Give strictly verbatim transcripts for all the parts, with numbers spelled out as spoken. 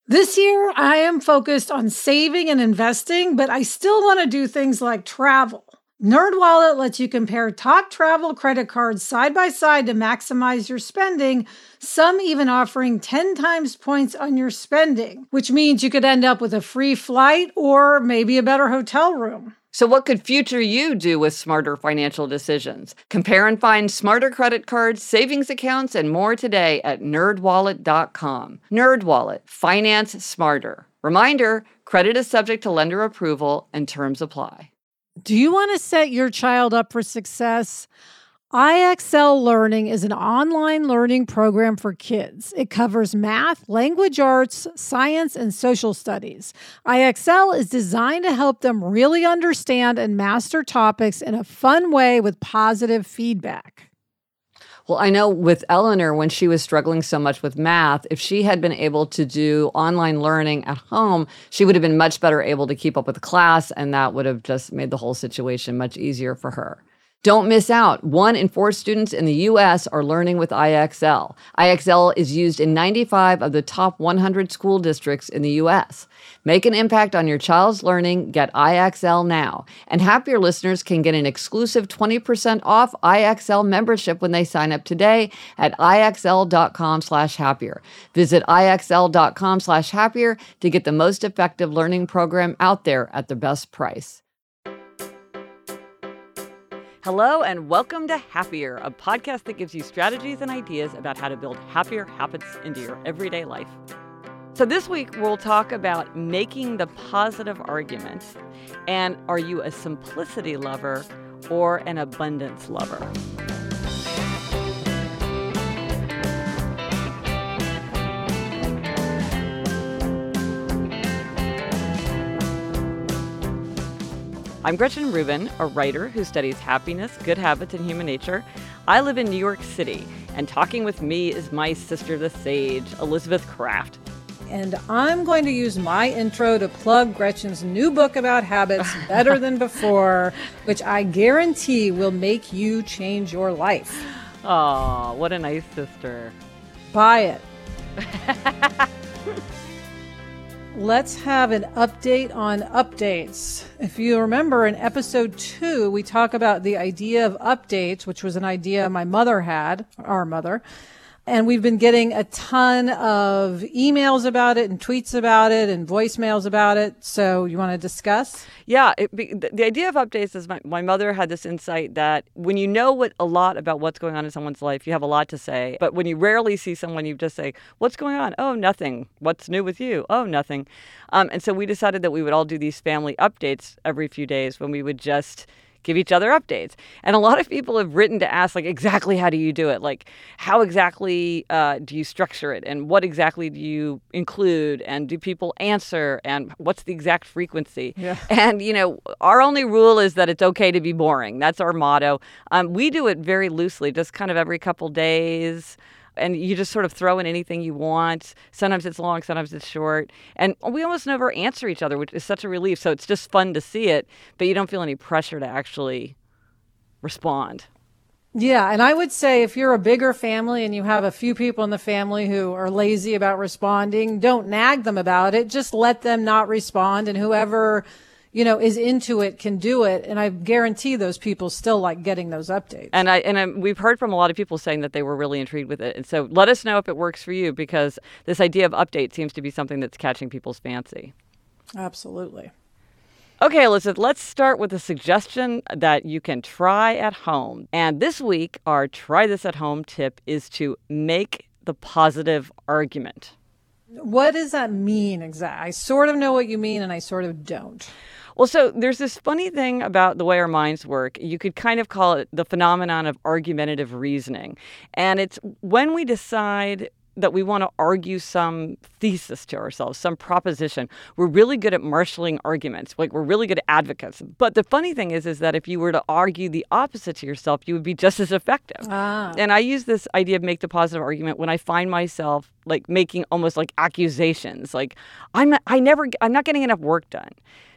This year, I am focused on saving and investing, but I still want to do things like travel. NerdWallet lets you compare top travel credit cards side by side to maximize your spending, some even offering ten times points on your spending, which means you could end up with a free flight or maybe a better hotel room. So what could future you do with smarter financial decisions? Compare and find smarter credit cards, savings accounts, and more today at nerd wallet dot com. NerdWallet, finance smarter. Reminder, credit is subject to lender approval and terms apply. Do you want to set your child up for success? I X L Learning is an online learning program for kids. It covers math, language arts, science, and social studies. I X L is designed to help them really understand and master topics in a fun way with positive feedback. Well, I know with Eleanor, when she was struggling so much with math, if she had been able to do online learning at home, she would have been much better able to keep up with the class, and that would have just made the whole situation much easier for her. Don't miss out. One in four students in the U S are learning with I X L. I X L is used in ninety-five of the top one hundred school districts in the U S. Make an impact on your child's learning. Get I X L now. And Happier listeners can get an exclusive twenty percent off I X L membership when they sign up today at IXL.com slash happier. Visit IXL.com slash happier to get the most effective learning program out there at the best price. Hello and welcome to Happier, a podcast that gives you strategies and ideas about how to build happier habits into your everyday life. So this week, we'll talk about making the positive argument. And are you a simplicity lover or an abundance lover? I'm Gretchen Rubin, a writer who studies happiness, good habits, and human nature. I live in New York City, and talking with me is my sister, the sage, Elizabeth Craft. And I'm going to use my intro to plug Gretchen's new book about habits, Better Than Before, which I guarantee will make you change your life. Aw, what a nice sister. Buy it. Let's have an update on updates. If you remember in episode two, we talk about the idea of updates, which was an idea my mother had, our mother. And we've been getting a ton of emails about it and tweets about it and voicemails about it. So you want to discuss? Yeah, it, the, the idea of updates is my, my mother had this insight that when you know what a lot about what's going on in someone's life, you have a lot to say. But when you rarely see someone, you just say, what's going on? Oh, nothing. What's new with you? Oh, nothing. Um, and so we decided that we would all do these family updates every few days when we would just give each other updates. And a lot of people have written to ask, like, exactly how do you do it? Like, how exactly uh, do you structure it? And what exactly do you include? And do people answer? And what's the exact frequency? Yeah. And, you know, our only rule is that it's okay to be boring. That's our motto. Um, we do it very loosely, just kind of every couple days. And you just sort of throw in anything you want. Sometimes it's long, sometimes it's short. And we almost never answer each other, which is such a relief. So it's just fun to see it, but you don't feel any pressure to actually respond. Yeah, and I would say if you're a bigger family and you have a few people in the family who are lazy about responding, don't nag them about it. Just let them not respond, and whoever, you know, is into it can do it. And I guarantee those people still like getting those updates. And I and I, we've heard from a lot of people saying that they were really intrigued with it. And so let us know if it works for you, because this idea of update seems to be something that's catching people's fancy. Absolutely. Okay, Elizabeth, let's start with a suggestion that you can try at home. And this week, our try this at home tip is to make the positive argument. What does that mean exactly? I sort of know what you mean and I sort of don't. Well, so there's this funny thing about the way our minds work. You could kind of call it the phenomenon of argumentative reasoning. And it's when we decide that we want to argue some thesis to ourselves, some proposition, we're really good at marshaling arguments. Like, we're really good advocates. But the funny thing is, is that if you were to argue the opposite to yourself, you would be just as effective. Ah. And I use this idea of make the positive argument when I find myself like making almost like accusations. Like, I'm not, I never, I'm not getting enough work done.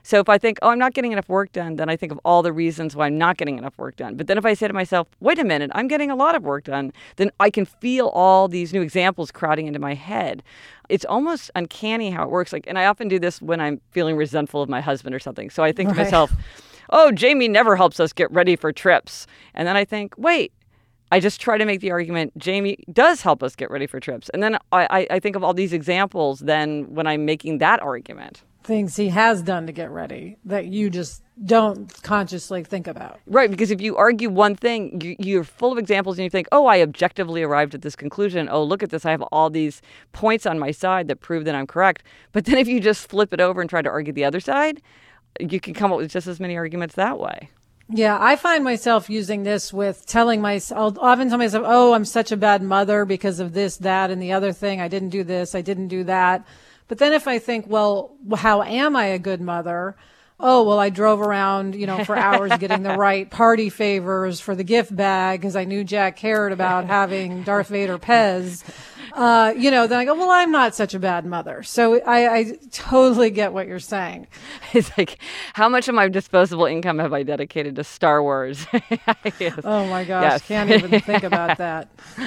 So if I think, oh, I'm not getting enough work done, then I think of all the reasons why I'm not getting enough work done. But then if I say to myself, wait a minute, I'm getting a lot of work done, then I can feel all these new examples crowding into my head. It's almost uncanny how it works. Like, and I often do this when I'm feeling resentful of my husband or something. So I think Right. to myself, oh, Jamie never helps us get ready for trips. And then I think, wait, I just try to make the argument, Jamie does help us get ready for trips. And then I, I think of all these examples then when I'm making that argument. Things he has done to get ready that you just don't consciously think about. Right, because if you argue one thing, you, you're full of examples and you think, oh, I objectively arrived at this conclusion. Oh, look at this. I have all these points on my side that prove that I'm correct. But then if you just flip it over and try to argue the other side, you can come up with just as many arguments that way. Yeah, I find myself using this with telling myself, I'll often tell myself, oh, I'm such a bad mother because of this, that, and the other thing. I didn't do this. I didn't do that. But then if I think, well, how am I a good mother? Oh, well, I drove around, you know, for hours getting the right party favors for the gift bag because I knew Jack cared about having Darth Vader Pez. Uh, you know, then I go, well, I'm not such a bad mother. So I, I totally get what you're saying. It's like, how much of my disposable income have I dedicated to Star Wars? Yes. Oh, my gosh. Yes. Can't even think about that.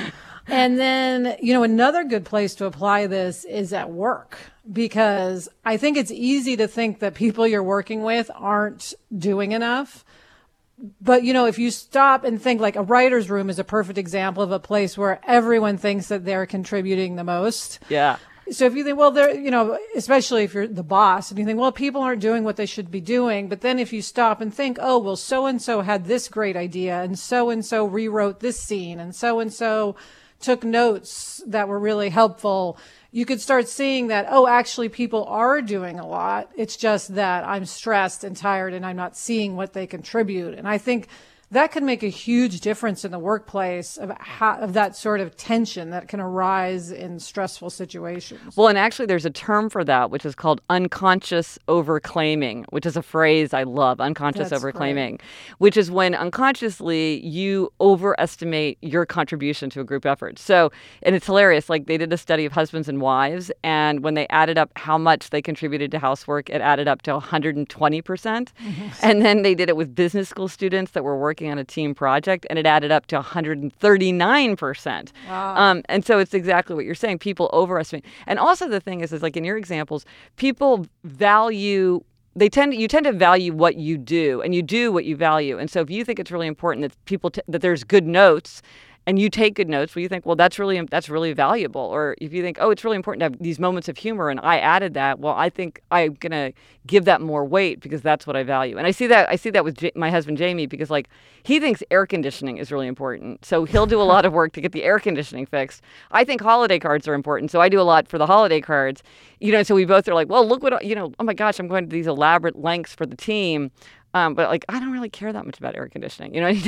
And then, you know, another good place to apply this is at work, because I think it's easy to think that people you're working with aren't doing enough. But, you know, if you stop and think, like, a writer's room is a perfect example of a place where everyone thinks that they're contributing the most. Yeah. So if you think, well, they're, you know, especially if you're the boss and you think, well, people aren't doing what they should be doing. But then if you stop and think, oh, well, so-and-so had this great idea and so-and-so rewrote this scene and so-and-so took notes that were really helpful, you could start seeing that, oh, actually people are doing a lot. It's just that I'm stressed and tired and I'm not seeing what they contribute. And I think that could make a huge difference in the workplace of how, of that sort of tension that can arise in stressful situations. Well, and actually there's a term for that, which is called unconscious overclaiming, which is a phrase I love, unconscious That's overclaiming, right. which is when unconsciously you overestimate your contribution to a group effort. So, and it's hilarious, like they did a study of husbands and wives, and when they added up how much they contributed to housework, it added up to one hundred twenty percent. Mm-hmm. And then they did it with business school students that were working on a team project, and it added up to one hundred thirty-nine percent. Wow. Um, and so it's exactly what you're saying. People overestimate. And also the thing is, is like in your examples, people value, they tend to, you tend to value what you do, and you do what you value. And so if you think it's really important that people, t- that there's good notes, and you take good notes, well, you think, well, that's really that's really valuable. Or if you think, oh, it's really important to have these moments of humor, and I added that, well, I think I'm gonna give that more weight because that's what I value. And I see that I see that with J- my husband Jamie, because like he thinks air conditioning is really important, so he'll do a lot of work to get the air conditioning fixed. I think holiday cards are important, so I do a lot for the holiday cards. You know, so we both are like, well, look what you know. Oh my gosh, I'm going to these elaborate lengths for the team. Um, but like, I don't really care that much about air conditioning, you know.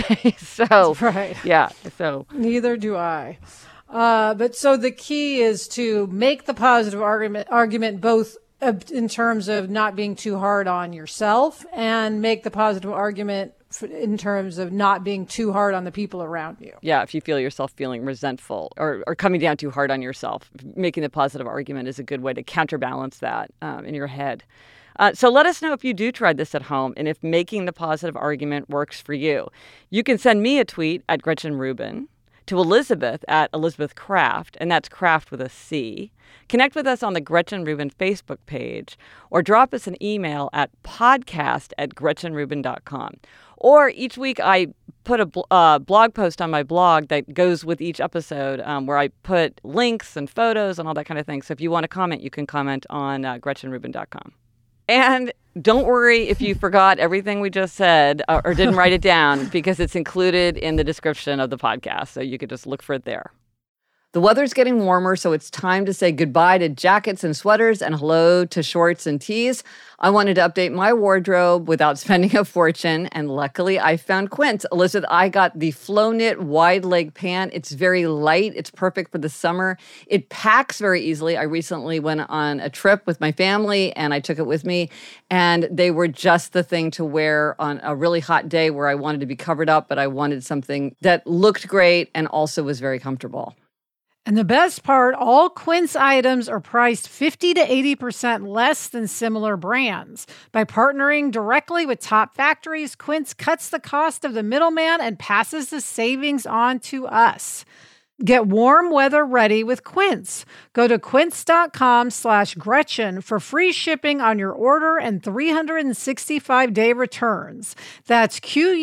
So Right. yeah, so Neither do I. Uh, but so the key is to make the positive argument, argument both uh, in terms of not being too hard on yourself, and make the positive argument f- in terms of not being too hard on the people around you. yeah, if you feel yourself feeling resentful or, or coming down too hard on yourself, making the positive argument is a good way to counterbalance that um, in your head. Uh, so let us know if you do try this at home and if making the positive argument works for you. You can send me a tweet at Gretchen Rubin, to Elizabeth at Elizabeth Craft, and that's Craft with a C. Connect with us on the Gretchen Rubin Facebook page, or drop us an email at podcast at gretchen rubin dot com. Or each week I put a bl- uh, blog post on my blog that goes with each episode um, where I put links and photos and all that kind of thing. So if you want to comment, you can comment on uh, gretchen rubin dot com. And don't worry if you forgot everything we just said uh, or didn't write it down, because it's included in the description of the podcast. So you could just look for it there. The weather's getting warmer, so it's time to say goodbye to jackets and sweaters and hello to shorts and tees. I wanted to update my wardrobe without spending a fortune, and luckily I found Quince. Elizabeth, I got the Flow Knit wide leg pant. It's very light. It's perfect for the summer. It packs very easily. I recently went on a trip with my family, and I took it with me, and they were just the thing to wear on a really hot day where I wanted to be covered up, but I wanted something that looked great and also was very comfortable. And the best part, all Quince items are priced fifty to eighty percent less than similar brands. By partnering directly with top factories, Quince cuts the cost of the middleman and passes the savings on to us. Get warm weather ready with Quince. Go to quince.com slash Gretchen for free shipping on your order and three hundred sixty-five day returns. That's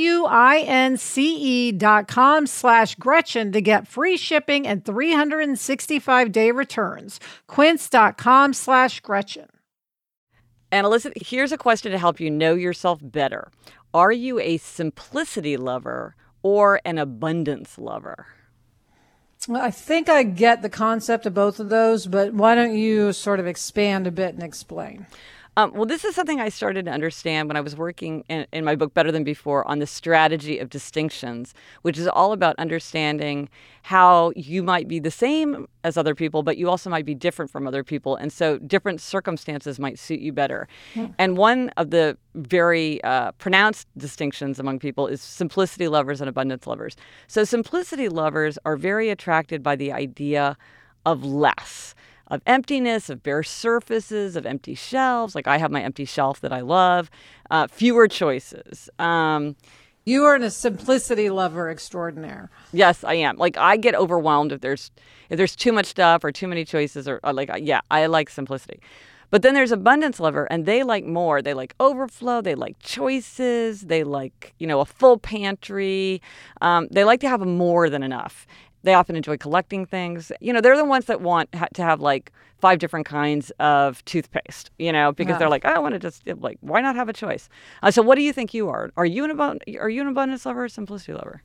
Q-U-I-N-C-E dot com slash Gretchen to get free shipping and three hundred sixty-five day returns. Quince.com slash Gretchen. And Elizabeth, here's a question to help you know yourself better. Are you a simplicity lover or an abundance lover? Well, I think I get the concept of both of those, but why don't you sort of expand a bit and explain? Um, well, this is something I started to understand when I was working in, in my book, Better Than Before, on the strategy of distinctions, which is all about understanding how you might be the same as other people, but you also might be different from other people. And so different circumstances might suit you better. Yeah. And one of the very uh, pronounced distinctions among people is simplicity lovers and abundance lovers. So simplicity lovers are very attracted by the idea of less. Of emptiness, of bare surfaces, of empty shelves. Like I have my empty shelf that I love. Uh, fewer choices. Um, you are a simplicity lover extraordinaire. Yes, I am. Like I get overwhelmed if there's if there's too much stuff or too many choices. Or, or like yeah, I like simplicity. But then there's abundance lover, and they like more. They like overflow. They like choices. They like you know a full pantry. Um, they like to have more than enough. They often enjoy collecting things. You know, they're the ones that want ha- to have like five different kinds of toothpaste, you know, because yeah. they're like, I want to just like, why not have a choice? Uh, so what do you think you are? Are you an abund- Are you an abundance lover or simplicity lover?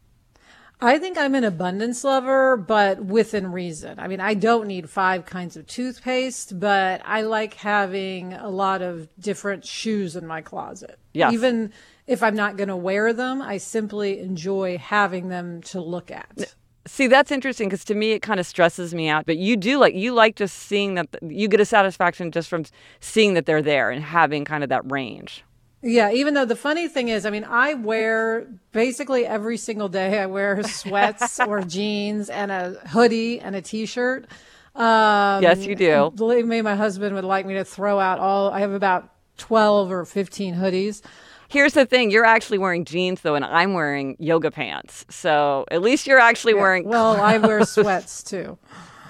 I think I'm an abundance lover, but within reason. I mean, I don't need five kinds of toothpaste, but I like having a lot of different shoes in my closet. Yes. Even if I'm not going to wear them, I simply enjoy having them to look at. See, that's interesting because to me it kind of stresses me out. But you do like you like just seeing that you get a satisfaction just from seeing that they're there and having kind of that range. Yeah, even though the funny thing is, I mean, I wear basically every single day. I wear sweats or jeans and a hoodie and a T-shirt. Um, yes, you do. Believe me, my husband would like me to throw out all. I have about twelve or fifteen hoodies. Here's the thing. You're actually wearing jeans, though, and I'm wearing yoga pants. So at least you're actually yeah, wearing Well, clothes. I wear sweats, too.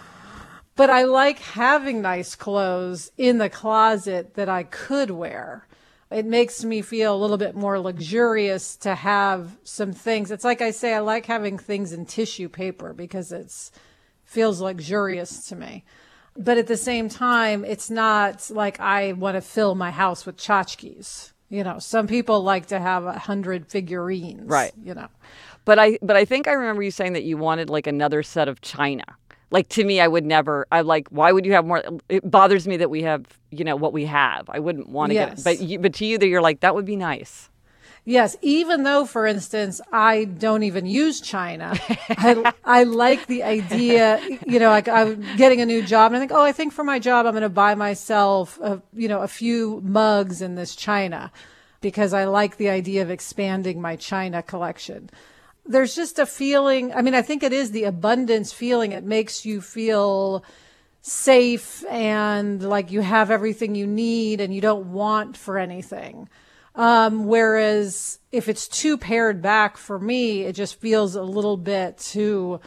But I like having nice clothes in the closet that I could wear. It makes me feel a little bit more luxurious to have some things. It's like I say, I like having things in tissue paper because it's feels luxurious to me. But at the same time, it's not like I want to fill my house with tchotchkes. You know, some people like to have a hundred figurines, right? You know, but I, but I think I remember you saying that you wanted like another set of china. Like to me, I would never. I like. Why would you have more? It bothers me that we have, you know, what we have. I wouldn't want to yes. get. But you, but to you, that you're like that would be nice. Yes, even though, for instance, I don't even use china, I, I like the idea, you know, like I'm getting a new job and I think, oh, I think for my job, I'm going to buy myself, a, you know, a few mugs in this china because I like the idea of expanding my china collection. There's just a feeling, I mean, I think it is the abundance feeling. It makes you feel safe and like you have everything you need and you don't want for anything. Um, whereas if it's too pared back for me, it just feels a little bit too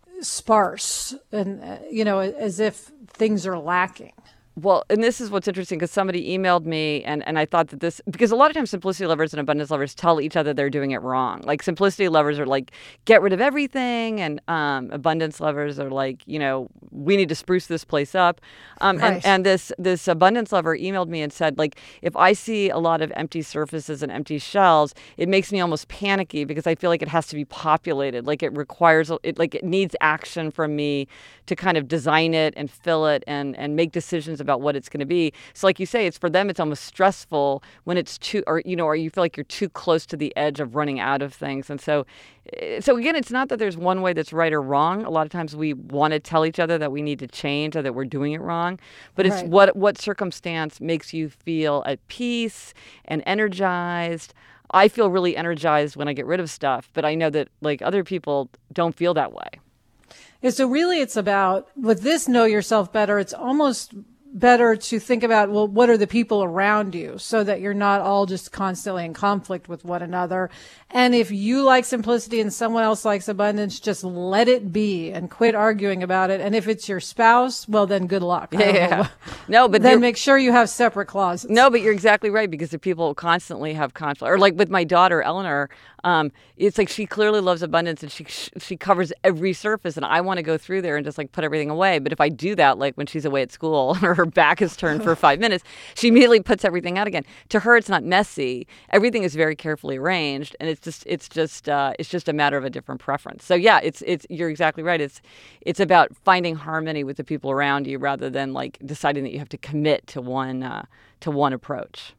sparse and, uh, you know, as if things are lacking. Well, and this is what's interesting because somebody emailed me and, and I thought that this, because a lot of times simplicity lovers and abundance lovers tell each other they're doing it wrong. Like simplicity lovers are like, get rid of everything. And um, abundance lovers are like, you know, we need to spruce this place up. Um, right. and, and this, this abundance lover emailed me and said, like, if I see a lot of empty surfaces and empty shelves, it makes me almost panicky because I feel like it has to be populated. Like it requires, it like it needs action from me to kind of design it and fill it and, and make decisions about what it's going to be. So like you say, it's for them, it's almost stressful when it's too, or, you know, or you feel like you're too close to the edge of running out of things. And so, so again, it's not that there's one way that's right or wrong. A lot of times we want to tell each other that we need to change or that we're doing it wrong, but it's right. what, what circumstance makes you feel at peace and energized. I feel really energized when I get rid of stuff, but I know that like other people don't feel that way. Yeah, so really it's about, with this Know Yourself Better, it's almost better to think about, well, what are the people around you so that you're not all just constantly in conflict with one another. And if you like simplicity and someone else likes abundance, just let it be and quit arguing about it. And if it's your spouse, well, then good luck. Yeah, yeah. No, but then make sure you have separate closets. No, but you're exactly right, because if people constantly have conflict, or like with my daughter, Eleanor, um, it's like she clearly loves abundance and she she covers every surface, and I want to go through there and just like put everything away. But if I do that, like when she's away at school or her back is turned for five minutes, she immediately puts everything out again. To her, it's not messy. Everything is very carefully arranged, and it's just it's just uh, it's just a matter of a different preference. So yeah, it's it's you're exactly right. It's it's about finding harmony with the people around you rather than like deciding that you have to commit to one uh, to one approach.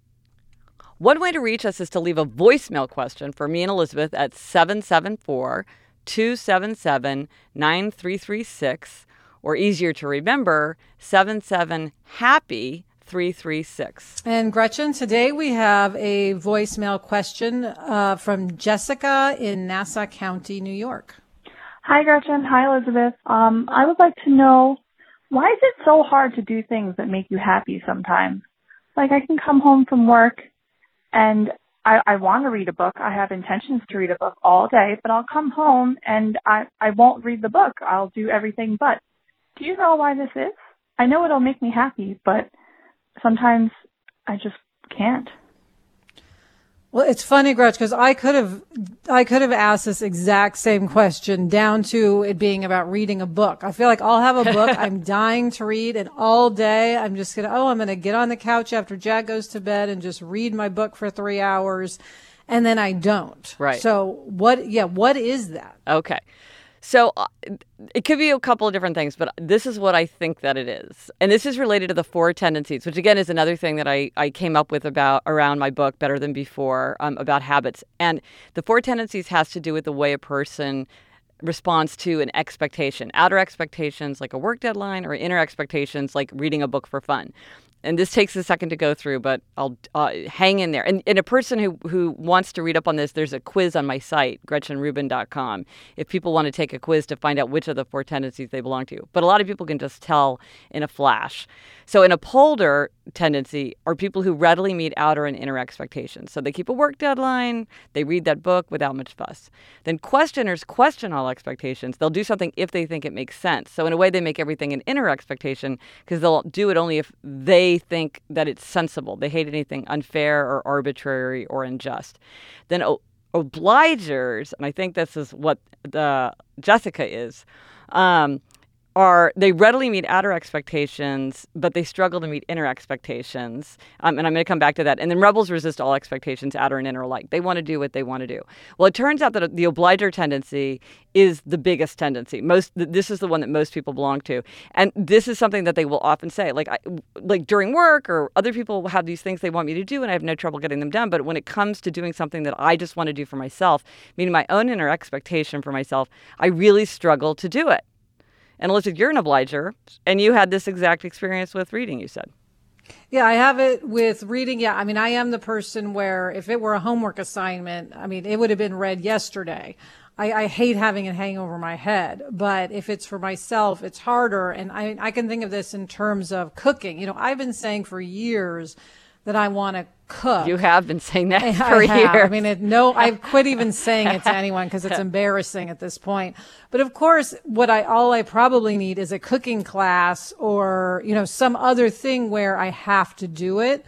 One way to reach us is to leave a voicemail question for me and Elizabeth at seven seven four, two seven seven, nine three three six, or easier to remember, seven seven happy three three six. And Gretchen, today we have a voicemail question uh, from Jessica in Nassau County, New York. Hi, Gretchen. Hi, Elizabeth. Um, I would like to know, why is it so hard to do things that make you happy sometimes? Like, I can come home from work and I, I want to read a book. I have intentions to read a book all day, but I'll come home and I, I won't read the book. I'll do everything but. Do you know why this is? I know it'll make me happy, but sometimes I just can't. Well, it's funny, Gretch, because I could have, I could have asked this exact same question down to it being about reading a book. I feel like I'll have a book I'm dying to read, and all day I'm just gonna, oh, I'm gonna get on the couch after Jack goes to bed and just read my book for three hours, and then I don't. Right. So what? Yeah, what is that? Okay. So uh, it could be a couple of different things, but this is what I think that it is. And this is related to the four tendencies, which again is another thing that I, I came up with about around my book, Better Than Before, um, about habits. And the four tendencies has to do with the way a person responds to an expectation, outer expectations like a work deadline, or inner expectations like reading a book for fun. And this takes a second to go through, but I'll uh, hang in there. And, and a person who, who wants to read up on this, there's a quiz on my site, gretchen rubin dot com, if people want to take a quiz to find out which of the four tendencies they belong to. But a lot of people can just tell in a flash. So an upholder tendency are people who readily meet outer and inner expectations. So they keep a work deadline, they read that book without much fuss. Then questioners question all expectations. They'll do something if they think it makes sense. So in a way, they make everything an inner expectation because they'll do it only if they think that it's sensible. They hate anything unfair or arbitrary or unjust. Then o- obligers, and I think this is what the Jessica is, um, are they readily meet outer expectations, but they struggle to meet inner expectations. Um, and I'm going to come back to that. And then rebels resist all expectations, outer and inner alike. They want to do what they want to do. Well, it turns out that the obliger tendency is the biggest tendency. Most this is the one that most people belong to. And this is something that they will often say, like I, like during work or other people have these things they want me to do and I have no trouble getting them done. But when it comes to doing something that I just want to do for myself, meaning my own inner expectation for myself, I really struggle to do it. And Elizabeth, you're an obliger, and you had this exact experience with reading, you said. Yeah, I have it with reading. Yeah, I mean, I am the person where if it were a homework assignment, I mean, it would have been read yesterday. I, I hate having it hang over my head, but if it's for myself, it's harder. And I, I can think of this in terms of cooking. You know, I've been saying for years that I want to cook. You have been saying that I for have. years. I mean, it, no, I've quit even saying it to anyone because it's embarrassing at this point. But of course, what I all I probably need is a cooking class or, you know, some other thing where I have to do it.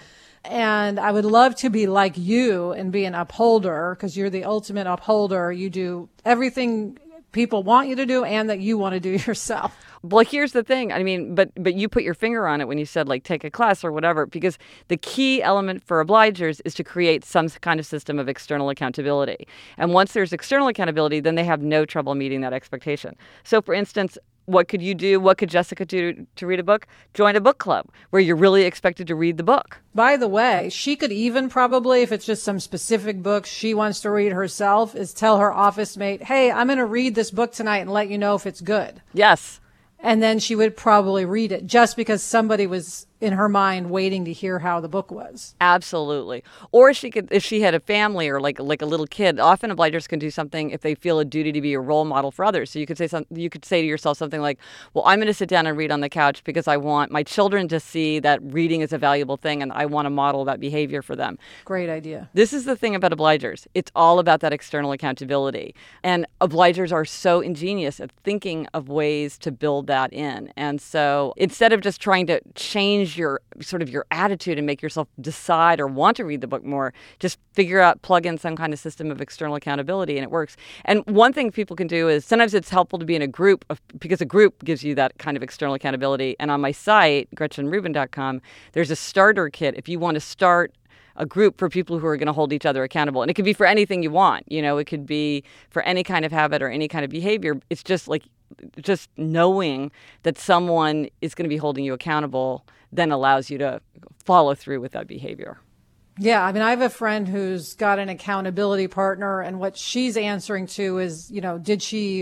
And I would love to be like you and be an upholder because you're the ultimate upholder. You do everything people want you to do and that you want to do yourself. Well, here's the thing. I mean, but but you put your finger on it when you said, like, take a class or whatever, because the key element for obligers is to create some kind of system of external accountability. And once there's external accountability, then they have no trouble meeting that expectation. So, for instance, what could you do? What could Jessica do to read a book? Join a book club where you're really expected to read the book. By the way, she could even probably, if it's just some specific book she wants to read herself, is tell her office mate, hey, I'm going to read this book tonight and let you know if it's good. Yes. And then she would probably read it just because somebody was in her mind waiting to hear how the book was. Absolutely. Or she could, if she had a family or like like a little kid, often obligers can do something if they feel a duty to be a role model for others. So you could say something, you could say to yourself something like, well, I'm going to sit down and read on the couch because I want my children to see that reading is a valuable thing and I want to model that behavior for them. Great idea. This is the thing about obligers. It's all about that external accountability. And obligers are so ingenious at thinking of ways to build that in. And so instead of just trying to change your sort of your attitude and make yourself decide or want to read the book more, just figure out, plug in some kind of system of external accountability and it works. And one thing people can do is sometimes it's helpful to be in a group of, because a group gives you that kind of external accountability. And on my site, gretchen rubin dot com, there's a starter kit if you want to start a group for people who are going to hold each other accountable. And it could be for anything you want. You know, it could be for any kind of habit or any kind of behavior. It's just like, just knowing that someone is going to be holding you accountable then allows you to follow through with that behavior. Yeah, I mean, I have a friend who's got an accountability partner, and what she's answering to is, you know, did she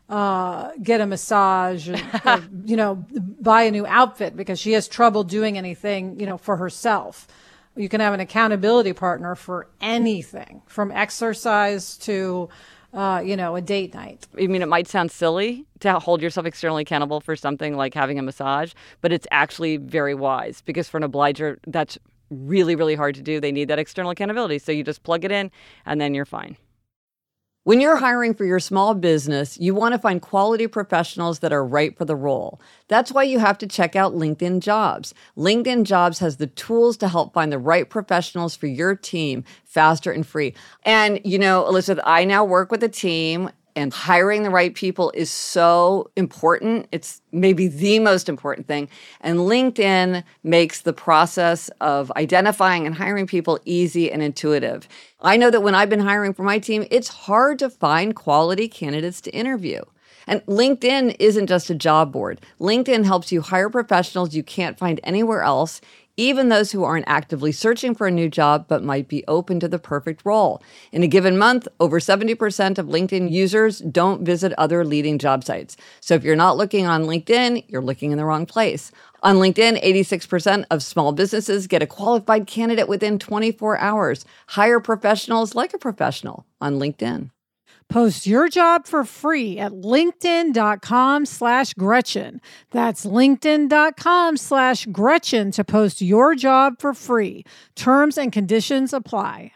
uh, get a massage, or, or, you know, buy a new outfit because she has trouble doing anything, you know, for herself. You can have an accountability partner for anything, from exercise to Uh, you know, a date night. I mean, it might sound silly to hold yourself externally accountable for something like having a massage, but it's actually very wise because for an obliger, that's really, really hard to do. They need that external accountability. So you just plug it in and then you're fine. When you're hiring for your small business, you want to find quality professionals that are right for the role. That's why you have to check out LinkedIn Jobs. LinkedIn Jobs has the tools to help find the right professionals for your team faster and free. And, you know, Elizabeth, I now work with a team, and hiring the right people is so important. It's maybe the most important thing. And LinkedIn makes the process of identifying and hiring people easy and intuitive. I know that when I've been hiring for my team, it's hard to find quality candidates to interview. And LinkedIn isn't just a job board. LinkedIn helps you hire professionals you can't find anywhere else, even those who aren't actively searching for a new job but might be open to the perfect role. In a given month, over seventy percent of LinkedIn users don't visit other leading job sites. So if you're not looking on LinkedIn, you're looking in the wrong place. On LinkedIn, eighty-six percent of small businesses get a qualified candidate within twenty-four hours. Hire professionals like a professional on LinkedIn. Post your job for free at linkedin.com slash Gretchen. That's linkedin.com slash Gretchen to post your job for free. Terms and conditions apply.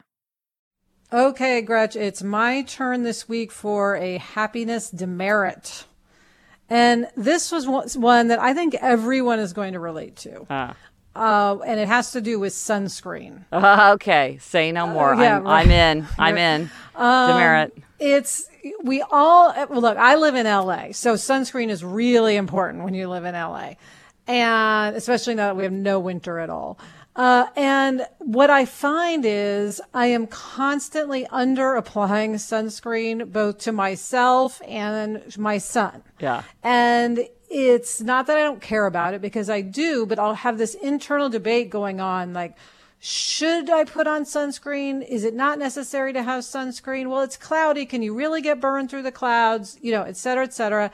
Okay, Gretch, it's my turn this week for a happiness demerit. And this was one that I think everyone is going to relate to. Ah. Uh, and it has to do with sunscreen. Uh, okay, say no more. Uh, yeah, I'm, right. I'm in. I'm in. Um, Demerit. It's, we all, well, look, I live in L A, so sunscreen is really important when you live in L A. And especially now that we have no winter at all. Uh, and what I find is I am constantly under applying sunscreen, both to myself and my son. Yeah. And it's not that I don't care about it, because I do, but I'll have this internal debate going on, like, should I put on sunscreen? Is it not necessary to have sunscreen? Well, it's cloudy. Can you really get burned through the clouds? You know, et cetera, et cetera.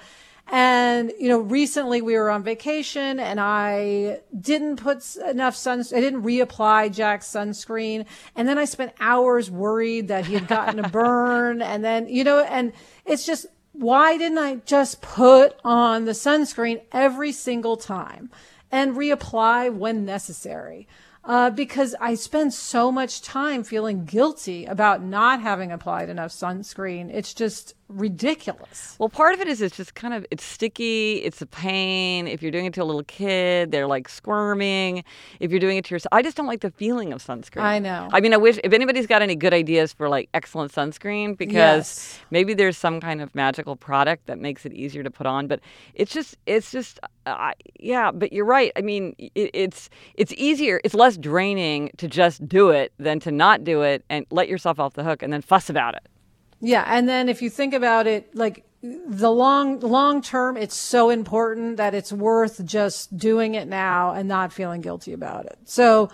And, you know, recently we were on vacation and I didn't put enough sun, I didn't reapply Jack's sunscreen. And then I spent hours worried that he had gotten a burn. And then, you know, and it's just, why didn't I just put on the sunscreen every single time and reapply when necessary? Uh, because I spend so much time feeling guilty about not having applied enough sunscreen. It's just ridiculous. Well, part of it is it's just kind of, it's sticky, it's a pain. If you're doing it to a little kid, they're like squirming. If you're doing it to yourself, I just don't like the feeling of sunscreen. I know. I mean, I wish, if anybody's got any good ideas for like excellent sunscreen, because yes. maybe there's some kind of magical product that makes it easier to put on, but it's just, it's just, uh, yeah, but you're right. I mean, it, it's, it's easier, it's less draining to just do it than to not do it and let yourself off the hook and then fuss about it. Yeah. And then if you think about it, like the long, long term, it's so important that it's worth just doing it now and not feeling guilty about it. So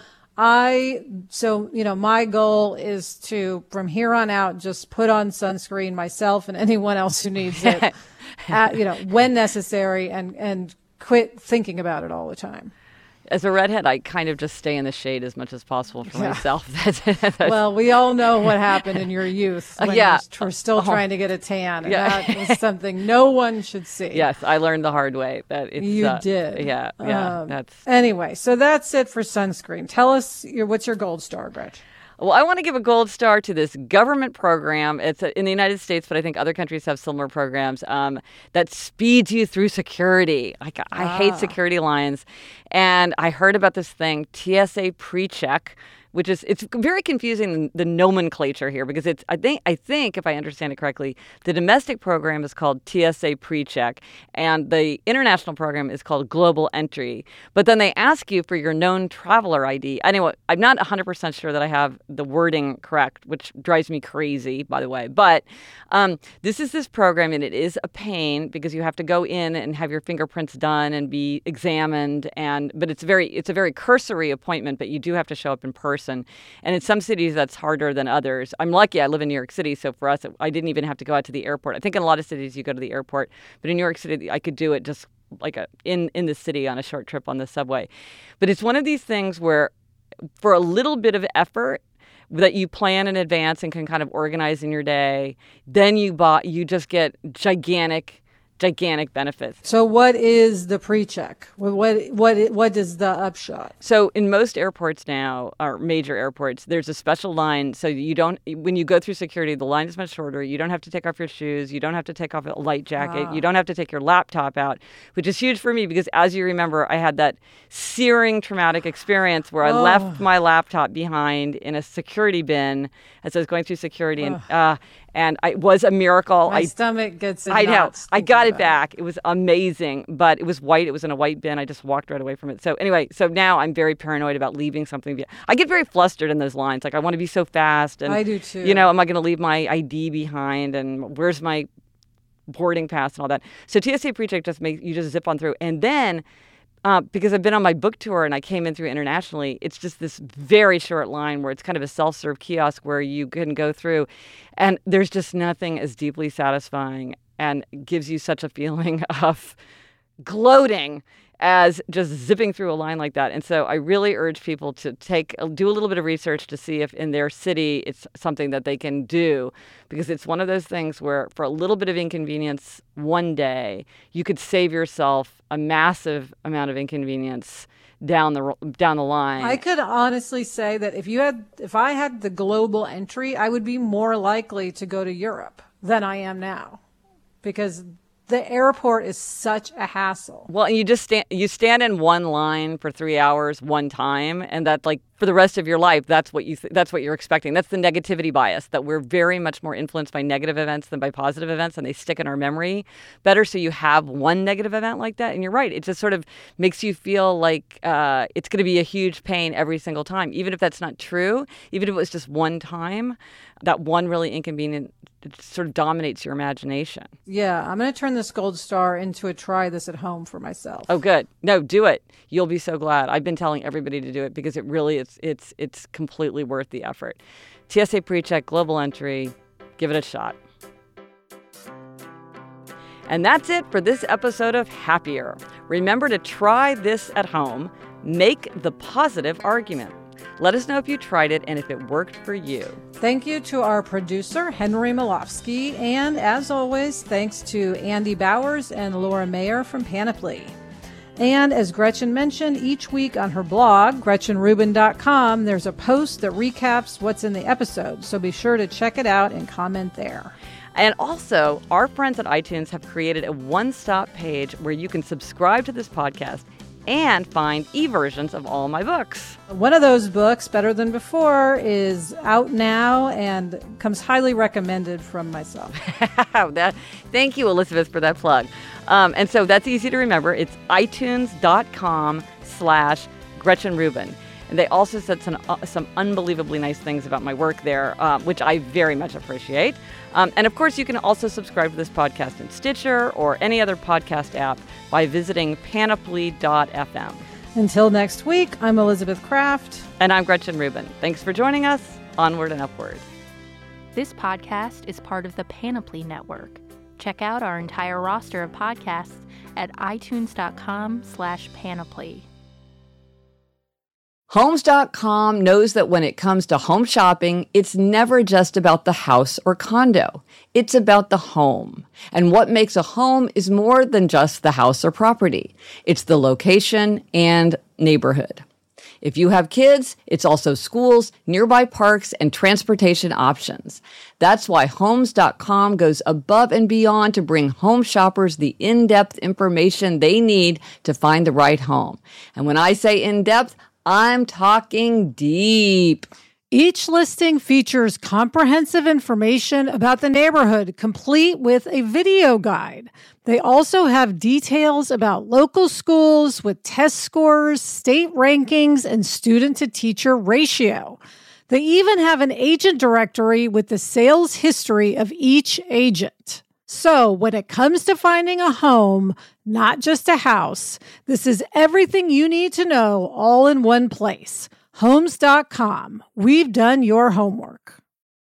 I, so, you know, my goal is to, from here on out, just put on sunscreen myself and anyone else who needs it, at, you know, when necessary, and, and quit thinking about it all the time. As a redhead, I kind of just stay in the shade as much as possible for Yeah. myself. That's, that's, Well, we all know what happened in your youth when yeah. you were still trying to get a tan, and Yeah. that was something no one should see. Yes, I learned the hard way that it's. You uh, did. Yeah, yeah. Um, that's. Anyway, so that's it for sunscreen. Tell us your what's your gold star, Gretchen? Well, I want to give a gold star to this government program. It's in the United States, but I think other countries have similar programs um, that speeds you through security. Like, I Ah. hate security lines. And I heard about this thing, T S A PreCheck, which is, it's very confusing, the nomenclature here, because it's, I think, I think if I understand it correctly, the domestic program is called T S A PreCheck, and the international program is called Global Entry. But then they ask you for your known traveler I D. Anyway, I'm not one hundred percent sure that I have the wording correct, which drives me crazy, by the way. But um, this is this program, and it is a pain because you have to go in and have your fingerprints done and be examined. And but it's very, it's a very cursory appointment, but you do have to show up in person. And in some cities, that's harder than others. I'm lucky. I live in New York City, so for us, I didn't even have to go out to the airport. I think in a lot of cities, you go to the airport, but in New York City, I could do it just like a, in in the city on a short trip on the subway. But it's one of these things where, for a little bit of effort that you plan in advance and can kind of organize in your day, then you bought you just get gigantic. gigantic benefits. So what is the pre-check? What what what what is the upshot? So in most airports now, or major airports, there's a special line. So you don't, when you go through security, the line is much shorter. You don't have to take off your shoes. You don't have to take off a light jacket. Ah. You don't have to take your laptop out, which is huge for me because, as you remember, I had that searing traumatic experience where I Oh. left my laptop behind in a security bin as I was going through security, and uh, and I, it was a miracle. My I stomach gets in I know. knots I thinking got it about back. It was amazing, but it was white. It was in a white bin. I just walked right away from it. So anyway, so now I'm very paranoid about leaving something. Be- I get very flustered in those lines. Like, I want to be so fast. And, I do too. You know, am I going to leave my I D behind? And where's my boarding pass and all that? So T S A PreCheck just makes you just zip on through. And then Uh, because I've been on my book tour and I came in through internationally, it's just this very short line where it's kind of a self-serve kiosk where you can go through, and there's just nothing as deeply satisfying and gives you such a feeling of gloating as just zipping through a line like that. And so I really urge people to take do a little bit of research to see if in their city it's something that they can do, because it's one of those things where for a little bit of inconvenience one day, you could save yourself a massive amount of inconvenience down the down the line. I could honestly say that if you had, if I had the global entry, I would be more likely to go to Europe than I am now, because the airport is such a hassle. Well, and you just stand you stand in one line for three hours one time, and that, like, for the rest of your life, that's what you th- that's what you're expecting. That's the negativity bias, that we're very much more influenced by negative events than by positive events, and they stick in our memory better. So you have one negative event like that, and you're right. It just sort of makes you feel like uh, it's going to be a huge pain every single time, even if that's not true. Even if it was just one time, that one really inconvenient, it sort of dominates your imagination. Yeah, I'm going to turn this gold star into a try this at home for myself. Oh, good. No, do it. You'll be so glad. I've been telling everybody to do it because it really is, it's, it's completely worth the effort. T S A PreCheck, Global Entry, give it a shot. And that's it for this episode of Happier. Remember to try this at home. Make the positive argument. Let us know if you tried it and if it worked for you. Thank you to our producer, Henry Malofsky. And as always, thanks to Andy Bowers and Laura Mayer from Panoply. And as Gretchen mentioned, each week on her blog, Gretchen Rubin dot com, there's a post that recaps what's in the episode. So be sure to check it out and comment there. And also, our friends at iTunes have created a one-stop page where you can subscribe to this podcast and find e-versions of all my books. One of those books, Better Than Before, is out now and comes highly recommended from myself. that, thank you, Elizabeth, for that plug. Um, and so that's easy to remember. It's itunes.com slash Gretchen Rubin. And they also said some, uh, some unbelievably nice things about my work there, uh, which I very much appreciate. Um, and of course, you can also subscribe to this podcast in Stitcher or any other podcast app by visiting panoply dot f m. Until next week, I'm Elizabeth Kraft. And I'm Gretchen Rubin. Thanks for joining us. Onward and upward. This podcast is part of the Panoply Network. Check out our entire roster of podcasts at itunes.com slash panoply. Homes dot com knows that when it comes to home shopping, it's never just about the house or condo. It's about the home. And what makes a home is more than just the house or property. It's the location and neighborhood. If you have kids, it's also schools, nearby parks, and transportation options. That's why Homes dot com goes above and beyond to bring home shoppers the in-depth information they need to find the right home. And when I say in-depth, I'm talking deep. Each listing features comprehensive information about the neighborhood, complete with a video guide. They also have details about local schools with test scores, state rankings, and student-to-teacher ratio. They even have an agent directory with the sales history of each agent. So when it comes to finding a home, not just a house, this is everything you need to know all in one place. Homes dot com. We've done your homework.